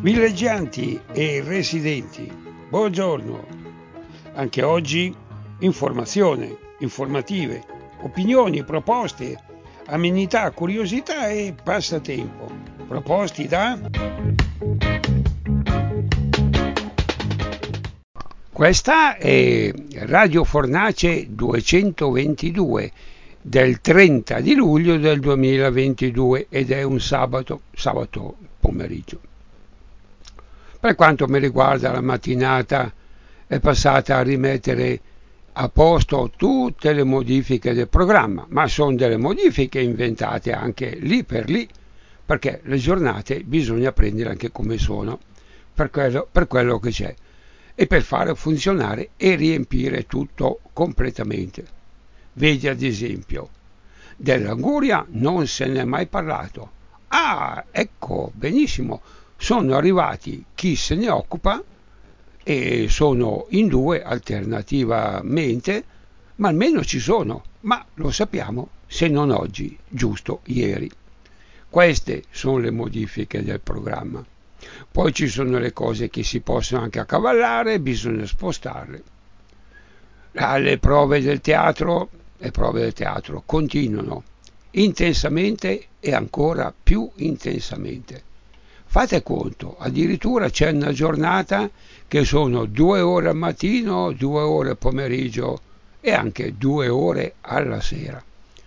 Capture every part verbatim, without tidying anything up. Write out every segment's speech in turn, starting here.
Villeggianti e residenti, buongiorno. Anche oggi informazione, informative, opinioni, proposte, amenità, curiosità e passatempo. Proposti da... Questa è Radio Fornace duecentoventidue del trenta di luglio del duemilaventidue ed è un sabato, sabato pomeriggio. Per quanto mi riguarda, la mattinata è passata a rimettere a posto tutte le modifiche del programma, ma sono delle modifiche inventate anche lì per lì, perché le giornate bisogna prendere anche come sono, per quello, per quello che c'è, e per fare funzionare e riempire tutto completamente. Vedi ad esempio, dell'Anguria non se ne è mai parlato. Ah, ecco, benissimo, sono arrivati chi se ne occupa e sono in due alternativamente, ma almeno ci sono, ma lo sappiamo, se non oggi, giusto ieri. Queste sono le modifiche del programma. Poi ci sono le cose che si possono anche accavallare, bisogna spostarle. Le prove del teatro, le prove del teatro continuano intensamente e ancora più intensamente. Fate conto, addirittura c'è una giornata che sono due ore al mattino, due ore al pomeriggio e anche due ore alla sera.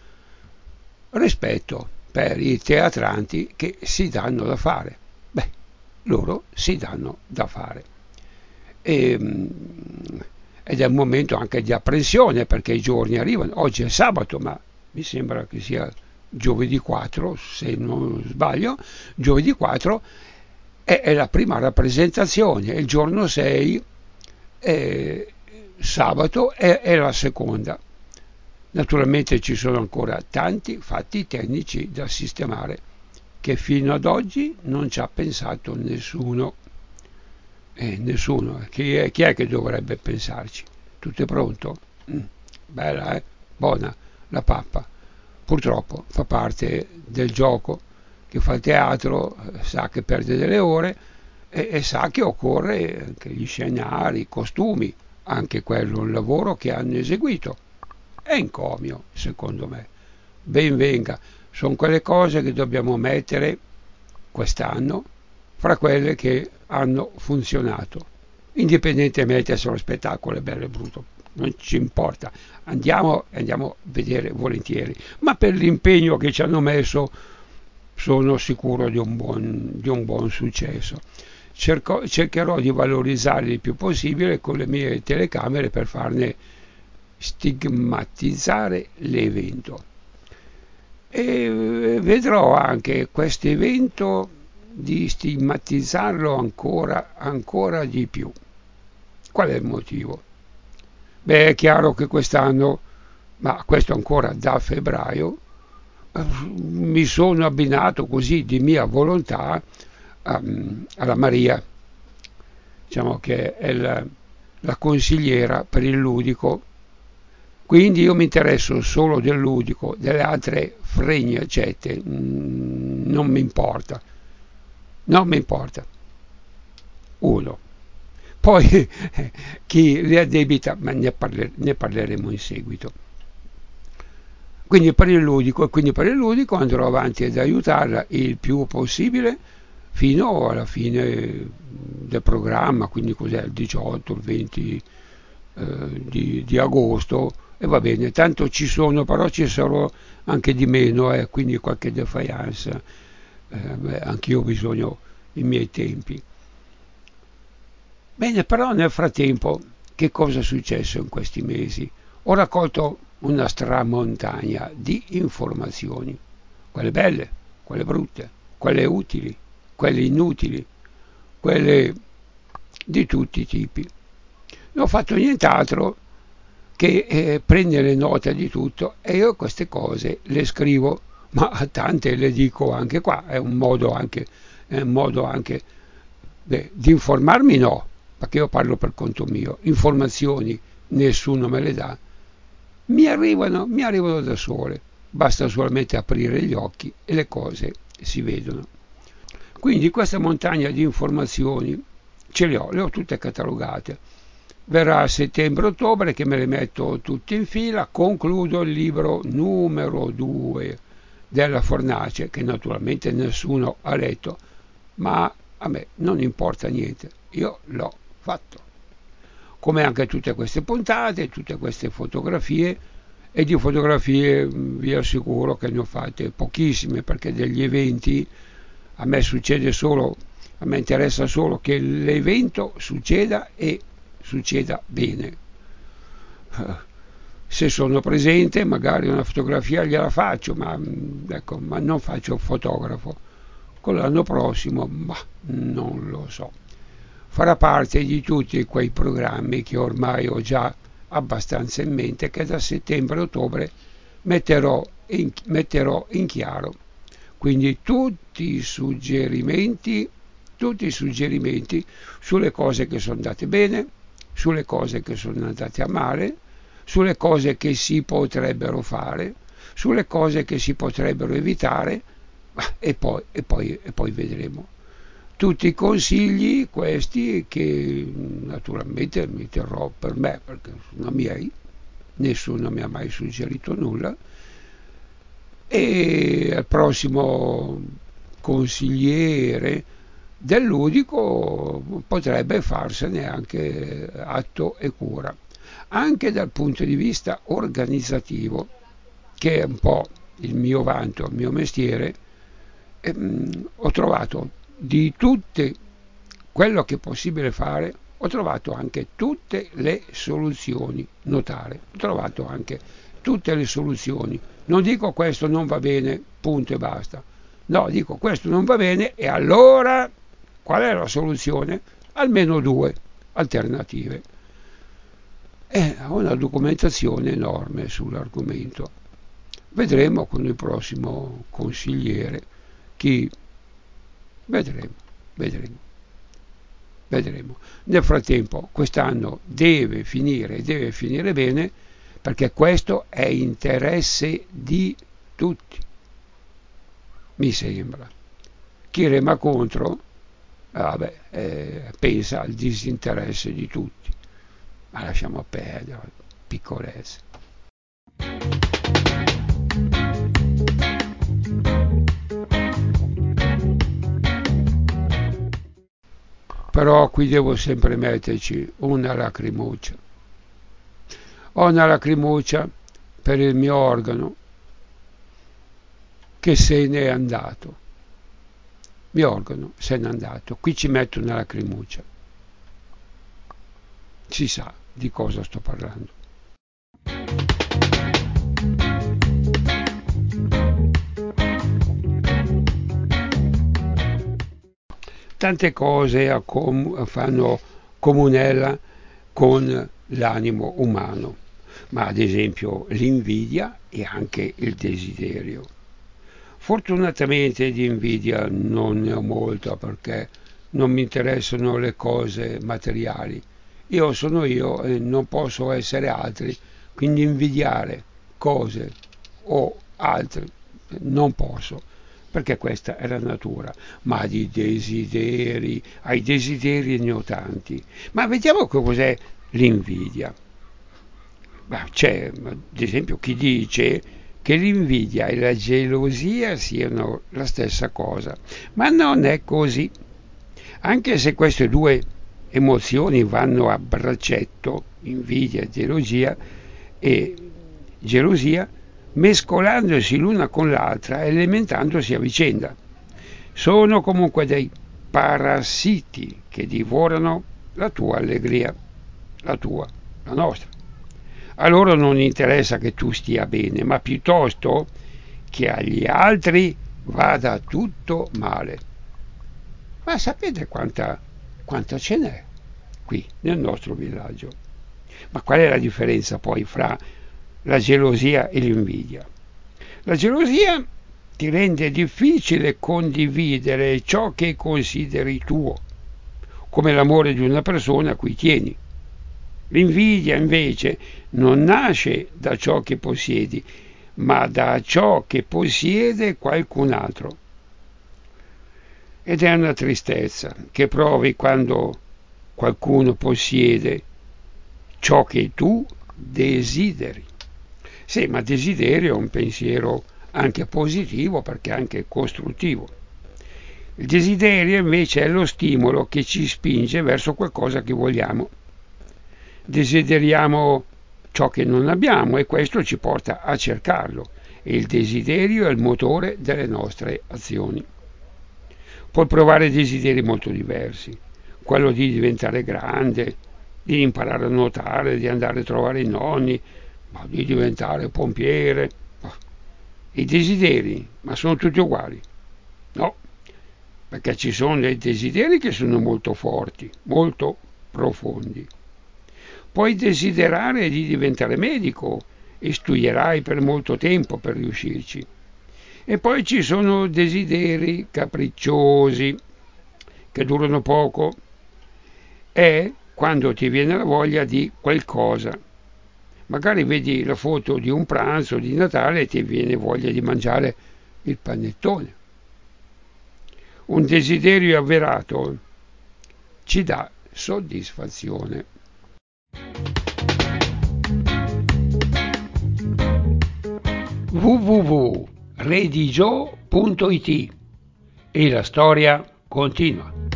Rispetto per i teatranti che si danno da fare. Beh, loro si danno da fare. E, ed è un momento anche di apprensione perché i giorni arrivano. Oggi è sabato, ma mi sembra che sia giovedì quattro, se non sbaglio, giovedì quattro è, è la prima rappresentazione, il giorno sei, eh, sabato è, è la seconda. Naturalmente ci sono ancora tanti fatti tecnici da sistemare che fino ad oggi non ci ha pensato nessuno. Eh, nessuno. Chi è, chi è che dovrebbe pensarci? Tutto è pronto? Mm, bella, eh? Buona la pappa. Purtroppo fa parte del gioco. Chi fa il teatro sa che perde delle ore e, e sa che occorre anche gli scenari, i costumi, anche quello è un lavoro che hanno eseguito. È encomio, secondo me. Ben venga, sono quelle cose che dobbiamo mettere quest'anno fra quelle che hanno funzionato, indipendentemente se lo spettacolo è bello o brutto, non ci importa, andiamo e andiamo a vedere volentieri, ma per l'impegno che ci hanno messo sono sicuro di un buon, di un buon successo. Cerco, cercherò di valorizzarli il più possibile con le mie telecamere per farne stigmatizzare l'evento. E vedrò anche questo evento di stigmatizzarlo ancora, ancora di più. Qual è il motivo? Beh, è chiaro che quest'anno, ma questo ancora da febbraio, mi sono abbinato così di mia volontà um, alla Maria, diciamo che è la, la consigliera per il ludico. Quindi io mi interesso solo del ludico, delle altre fregne accette, non mi importa, non mi importa. Uno. Poi chi le addebita, ma ne, parler, ne parleremo in seguito. Quindi per il ludico, e quindi per il ludico andrò avanti ad aiutarla il più possibile fino alla fine del programma, quindi cos'è il diciotto, il venti eh, di, di agosto. E va bene, tanto ci sono, però ci sarò anche di meno, eh, quindi qualche defiance, eh, anch'io ho bisogno i miei tempi. Bene, però nel frattempo che cosa è successo in questi mesi? Ho raccolto una stramontagna di informazioni, quelle belle, quelle brutte, quelle utili, quelle inutili, quelle di tutti i tipi. Non ho fatto nient'altro che eh, prendere nota di tutto e io queste cose le scrivo, ma a tante le dico anche qua, è un modo anche, è un modo anche beh, di informarmi no, perché io parlo per conto mio, informazioni nessuno me le dà, mi arrivano, mi arrivano da sole, basta solamente aprire gli occhi e le cose si vedono. Quindi questa montagna di informazioni ce le ho, le ho tutte catalogate. Verrà a settembre-ottobre che me le metto tutte in fila, concludo il libro numero due della Fornace, che naturalmente nessuno ha letto, ma a me non importa niente, io l'ho fatto. Come anche tutte queste puntate, tutte queste fotografie, e di fotografie vi assicuro che ne ho fatte pochissime, perché degli eventi a me succede solo, a me interessa solo che l'evento succeda e succeda bene. Se sono presente magari una fotografia gliela faccio, ma, ecco, ma non faccio fotografo. Con l'anno prossimo, ma non lo so. Farà parte di tutti quei programmi che ormai ho già abbastanza in mente, che da settembre-ottobre metterò in, metterò in chiaro. Quindi tutti i suggerimenti, tutti i suggerimenti sulle cose che sono andate bene, sulle cose che sono andate a male, sulle cose che si potrebbero fare, sulle cose che si potrebbero evitare, e poi, e poi, e poi vedremo. Tutti i consigli questi che naturalmente mi terrò per me, perché sono miei, nessuno mi ha mai suggerito nulla, e al prossimo consigliere del ludico potrebbe farsene anche atto e cura, anche dal punto di vista organizzativo, che è un po' il mio vanto, il mio mestiere. Ehm, ho trovato di tutte quello che è possibile fare, ho trovato anche tutte le soluzioni, notare, ho trovato anche tutte le soluzioni. Non dico questo non va bene, punto e basta. No, dico questo non va bene e allora qual è la soluzione? Almeno due alternative. E ho una documentazione enorme sull'argomento. Vedremo con il prossimo consigliere chi. Vedremo, vedremo, vedremo. Nel frattempo quest'anno deve finire, deve finire bene, perché questo è interesse di tutti, mi sembra. Chi rema contro, vabbè, eh, pensa al disinteresse di tutti, ma lasciamo perdere, piccolezze. Però qui devo sempre metterci una lacrimuccia. Ho una lacrimuccia per il mio organo che se n'è andato. Il mio organo se n'è andato. Qui ci metto una lacrimuccia. Si sa di cosa sto parlando. Tante cose accom- fanno comunella con l'animo umano, ma ad esempio l'invidia e anche il desiderio. Fortunatamente di invidia non ne ho molta, perché non mi interessano le cose materiali. Io sono io e non posso essere altri, quindi invidiare cose o altri non posso, perché questa è la natura. Ma di desideri, ai desideri ne ho tanti. Ma vediamo che cos'è l'invidia. Beh, c'è ad esempio chi dice che l'invidia e la gelosia siano la stessa cosa, ma non è così. Anche se queste due emozioni vanno a braccetto, invidia e gelosia, e gelosia, mescolandosi l'una con l'altra e alimentandosi a vicenda. Sono comunque dei parassiti che divorano la tua allegria, la tua, la nostra. A loro non interessa che tu stia bene, ma piuttosto che agli altri vada tutto male. Ma sapete quanta, quanta ce n'è qui nel nostro villaggio? Ma qual è la differenza poi fra la gelosia e l'invidia? La gelosia ti rende difficile condividere ciò che consideri tuo, come l'amore di una persona a cui tieni. L'invidia invece non nasce da ciò che possiedi, ma da ciò che possiede qualcun altro. ed è una tristezza che provi quando qualcuno possiede ciò che tu desideri. Sì, ma desiderio è un pensiero anche positivo perché anche costruttivo. Il desiderio invece è lo stimolo che ci spinge verso qualcosa che vogliamo. Desideriamo ciò che non abbiamo e questo ci porta a cercarlo e il desiderio è il motore delle nostre azioni. Puoi provare desideri molto diversi, quello di diventare grande, di imparare a nuotare, di andare a trovare i nonni, ma di diventare pompiere. I desideri, ma sono tutti uguali? No, perché ci sono dei desideri che sono molto forti, molto profondi. Puoi desiderare di diventare medico e studierai per molto tempo per riuscirci. E poi ci sono desideri capricciosi che durano poco. È quando ti viene la voglia di qualcosa. Magari vedi la foto di un pranzo di Natale e ti viene voglia di mangiare il panettone. Un desiderio avverato ci dà soddisfazione. w w w punto redigio punto it e la storia continua.